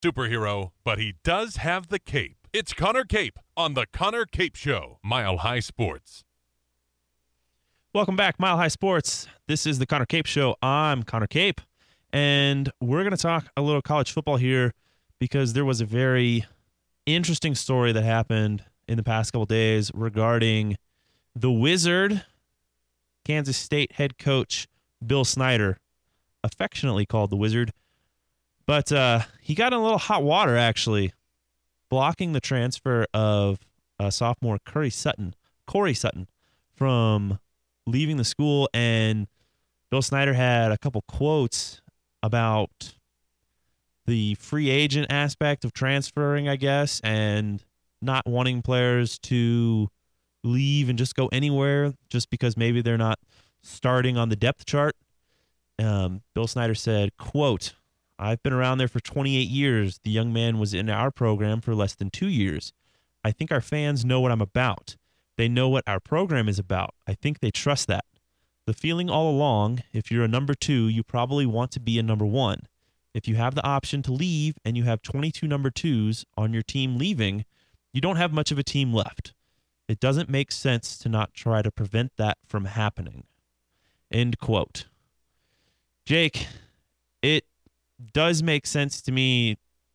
superhero, but he does have the cape. It's Connor Cape on the Connor Cape Show, Mile High Sports. Welcome back, Mile High Sports. This is the Connor Cape Show. I'm Connor Cape, and we're going to talk a little college football here because there was a very interesting story that happened in the past couple days regarding the Wizard, Kansas State head coach Bill Snyder, affectionately called the Wizard. But he got in a little hot water, actually, blocking the transfer of sophomore Corey Sutton from leaving the school. And Bill Snyder had a couple quotes about the free agent aspect of transferring, I guess, and not wanting players to leave and just go anywhere just because maybe they're not starting on the depth chart. Bill Snyder said, quote, "I've been around there for 28 years. The young man was in our program for less than 2 years. I think our fans know what I'm about. They know what our program is about. I think they trust that. The feeling all along, if you're a number 2, you probably want to be a number 1. If you have the option to leave and you have 22 number 2s on your team leaving, you don't have much of a team left. It doesn't make sense to not try to prevent that from happening." End quote. Jake, it does make sense to me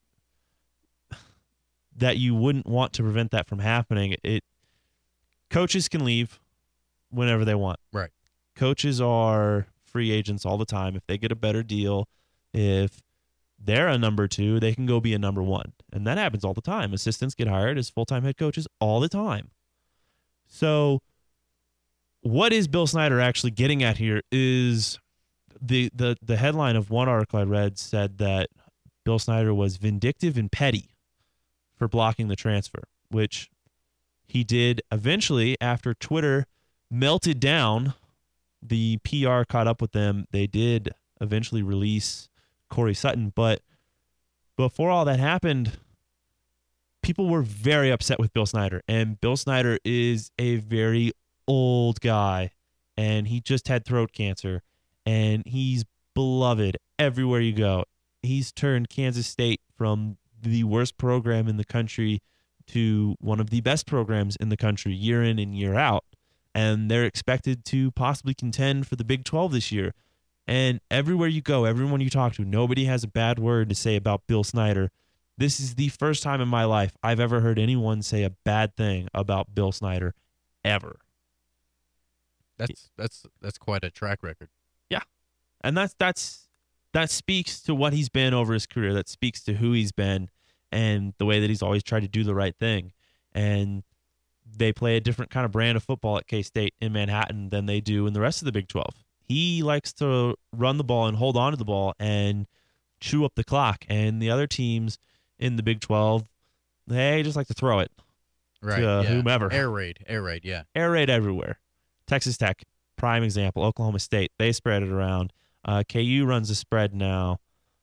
that you wouldn't want to prevent that from happening. Coaches can leave whenever they want. Right. Coaches are free agents all the time. If they get a better deal, if they're a number 2, they can go be a number 1. And that happens all the time. Assistants get hired as full-time head coaches all the time. So what is Bill Snyder actually getting at here is the headline of one article I read said that Bill Snyder was vindictive and petty for blocking the transfer, which he did eventually after Twitter melted down. The PR caught up with them. They did eventually release Corey Sutton, but before all that happened, people were very upset with Bill Snyder, and Bill Snyder is a very old guy, and he just had throat cancer, and he's beloved everywhere you go. He's turned Kansas State from the worst program in the country to one of the best programs in the country year in and year out, and they're expected to possibly contend for the Big 12 this year. And everywhere you go, everyone you talk to, nobody has a bad word to say about Bill Snyder. This is the first time in my life I've ever heard anyone say a bad thing about Bill Snyder, ever. That's quite a track record. Yeah, and that speaks to what he's been over his career. That speaks to who he's been and the way that he's always tried to do the right thing. And they play a different kind of brand of football at K-State in Manhattan than they do in the rest of the Big 12. He likes to run the ball and hold on to the ball and chew up the clock. And the other teams in the Big 12, they just like to throw it to whomever. Air raid, yeah. Air raid everywhere. Texas Tech, prime example. Oklahoma State, they spread it around. KU runs a spread now.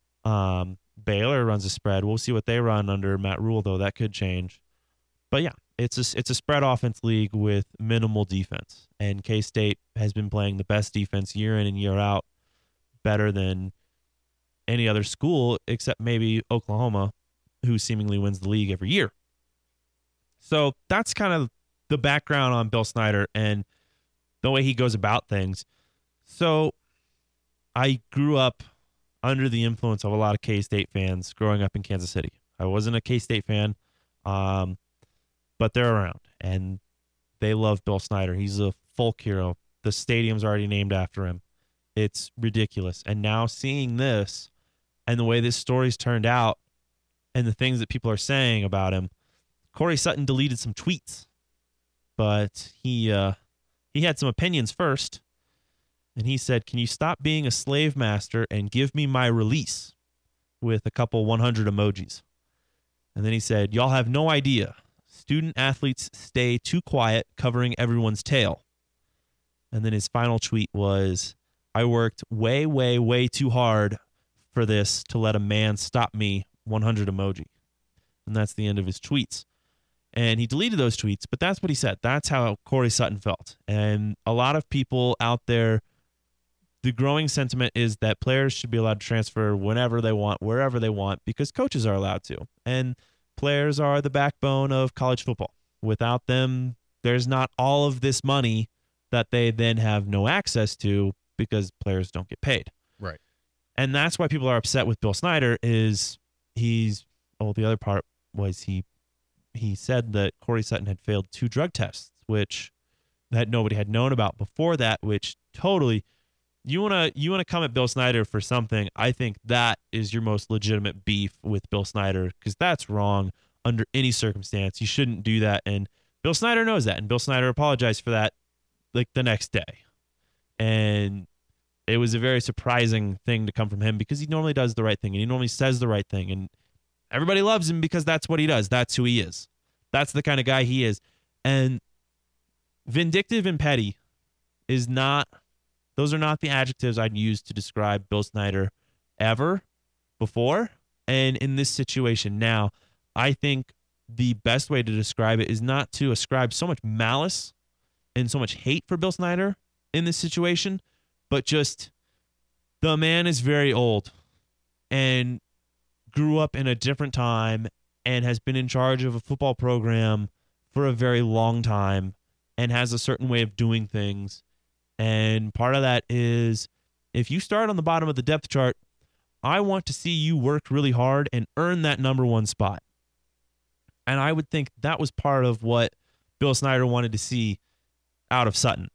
Baylor runs a spread. We'll see what they run under Matt Rule, though. That could change. But yeah, it's a spread offense league with minimal defense. And K-State has been playing the best defense year in and year out, better than any other school except maybe Oklahoma, who seemingly wins the league every year. So that's kind of the background on Bill Snyder and the way he goes about things. So I grew up under the influence of a lot of K-State fans growing up in Kansas City. I wasn't a K-State fan, but they're around, and they love Bill Snyder. He's a folk hero. The stadium's already named after him. It's ridiculous. And now seeing this and the way this story's turned out and the things that people are saying about him, Corey Sutton deleted some tweets, but he had some opinions first. And he said, "Can you stop being a slave master and give me my release?" with a couple 100 emojis. And then he said, "Y'all have no idea. Student athletes stay too quiet covering everyone's tail." And then his final tweet was, "I worked way, way, way too hard for this to let a man stop me, 100 emoji." And that's the end of his tweets. And he deleted those tweets, but that's what he said. That's how Corey Sutton felt. And a lot of people out there the growing sentiment is that players should be allowed to transfer whenever they want, wherever they want, because coaches are allowed to. And players are the backbone of college football. Without them, there's not all of this money that they then have no access to because players don't get paid. Right. And that's why people are upset with Bill Snyder is the other part was he said that Corey Sutton had failed 2 drug tests, which that nobody had known about before that, which totally, you wanna come at Bill Snyder for something, I think that is your most legitimate beef with Bill Snyder, because that's wrong under any circumstance. You shouldn't do that, and Bill Snyder knows that, and Bill Snyder apologized for that like the next day. And it was a very surprising thing to come from him because he normally does the right thing and he normally says the right thing, and everybody loves him because that's what he does. That's who he is. That's the kind of guy he is. And vindictive and petty those are not the adjectives I'd use to describe Bill Snyder ever before. And in this situation now, I think the best way to describe it is not to ascribe so much malice and so much hate for Bill Snyder in this situation, but just the man is very old and grew up in a different time and has been in charge of a football program for a very long time and has a certain way of doing things. And part of that is if you start on the bottom of the depth chart, I want to see you work really hard and earn that number 1 spot. And I would think that was part of what Bill Snyder wanted to see out of Sutton.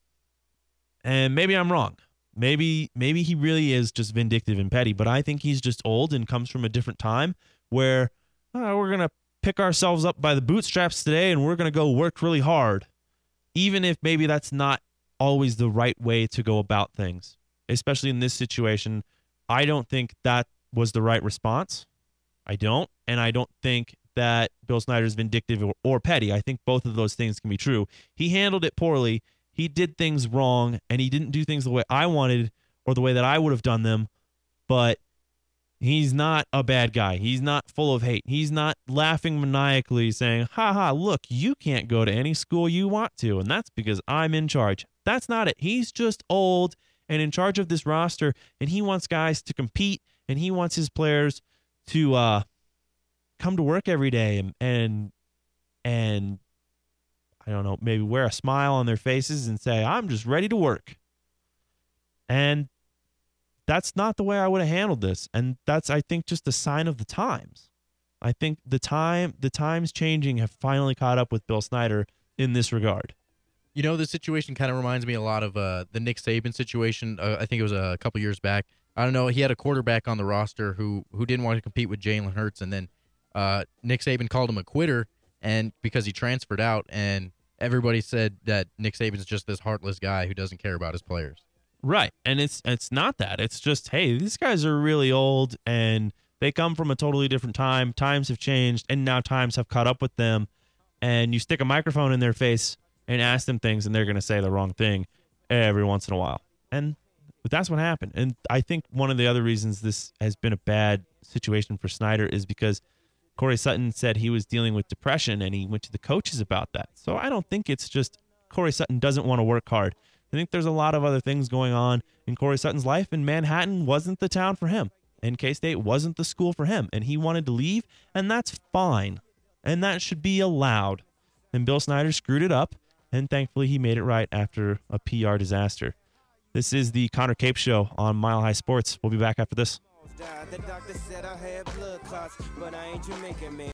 And maybe I'm wrong. Maybe he really is just vindictive and petty, but I think he's just old and comes from a different time where we're going to pick ourselves up by the bootstraps today and we're going to go work really hard, even if maybe that's not always the right way to go about things, especially in this situation. I don't think that was the right response. I don't. And I don't think that Bill Snyder's vindictive or petty. I think both of those things can be true. He handled it poorly. He did things wrong, and he didn't do things the way I wanted or the way that I would have done them, but he's not a bad guy. He's not full of hate. He's not laughing maniacally saying, ha, look, you can't go to any school you want to, and that's because I'm in charge. That's not it. He's just old and in charge of this roster, and he wants guys to compete, and he wants his players to come to work every day and I don't know, maybe wear a smile on their faces and say, I'm just ready to work. And that's not the way I would have handled this. And that's, I think, just a sign of the times. I think the times changing have finally caught up with Bill Snyder in this regard. You know, this situation kind of reminds me a lot of the Nick Saban situation. I think it was a couple years back. I don't know. He had a quarterback on the roster who didn't want to compete with Jalen Hurts, and then Nick Saban called him a quitter, and because he transferred out, and everybody said that Nick Saban's just this heartless guy who doesn't care about his players. Right, and it's not that. It's just, hey, these guys are really old, and they come from a totally different time. Times have changed, and now times have caught up with them, and you stick a microphone in their face and ask them things, and they're going to say the wrong thing every once in a while. But that's what happened. And I think one of the other reasons this has been a bad situation for Snyder is because Corey Sutton said he was dealing with depression, and he went to the coaches about that. So I don't think it's just Corey Sutton doesn't want to work hard. I think there's a lot of other things going on in Corey Sutton's life, and Manhattan wasn't the town for him, and K-State wasn't the school for him, and he wanted to leave, and that's fine, and that should be allowed. And Bill Snyder screwed it up, and thankfully he made it right after a PR disaster. This is the Connor Cape Show on Mile High Sports. We'll be back after this. The doctor said I had blood clots, but I ain't Jamaican, man.